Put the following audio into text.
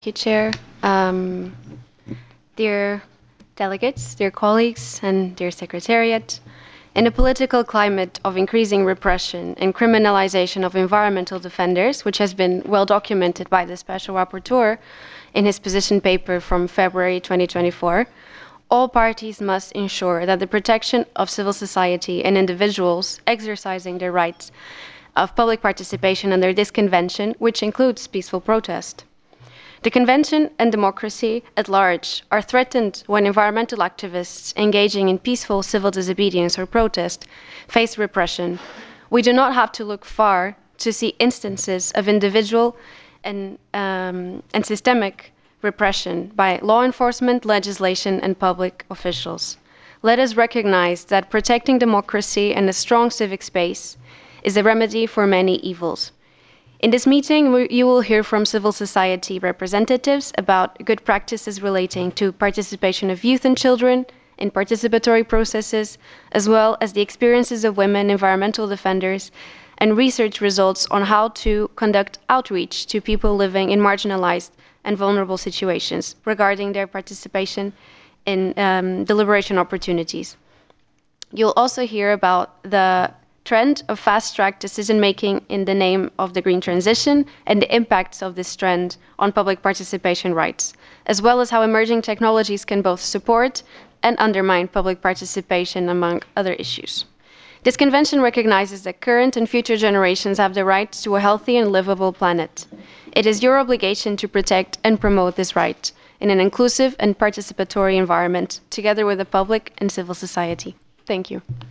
you, Chair. Um, Dear delegates, dear colleagues, and dear Secretariat, in a political climate of increasing repression and criminalization of environmental defenders, which has been well documented by the Special Rapporteur in his position paper from February 2024, all parties must ensure that the protection of civil society and individuals exercising their rights of public participation under this convention, which includes peaceful protest. The Convention and democracy at large are threatened when environmental activists engaging in peaceful civil disobedience or protest face repression. We do not have to look far to see instances of individual and systemic repression by law enforcement, legislation, and public officials. Let us recognize that protecting democracy and a strong civic space is a remedy for many evils. In this meeting, you will hear from civil society representatives about good practices relating to participation of youth and children in participatory processes, as well as the experiences of women environmental defenders and research results on how to conduct outreach to people living in marginalized and vulnerable situations regarding their participation in deliberation opportunities. You'll also hear about the trend of fast-track decision-making in the name of the green transition and the impacts of this trend on public participation rights, as well as how emerging technologies can both support and undermine public participation, among other issues. This convention recognizes that current and future generations have the right to a healthy and livable planet. It is your obligation to protect and promote this right in an inclusive and participatory environment, together with the public and civil society. Thank you.